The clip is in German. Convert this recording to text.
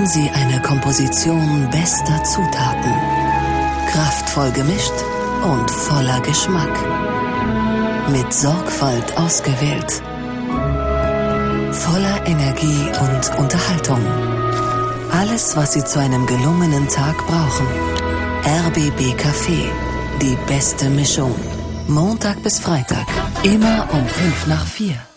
erwarten Sie eine Komposition bester Zutaten. Kraftvoll gemischt und voller Geschmack. Mit Sorgfalt ausgewählt. Voller Energie und Unterhaltung. Alles, was Sie zu einem gelungenen Tag brauchen. RBB Café. Die beste Mischung. Montag bis Freitag. Immer um 3:55.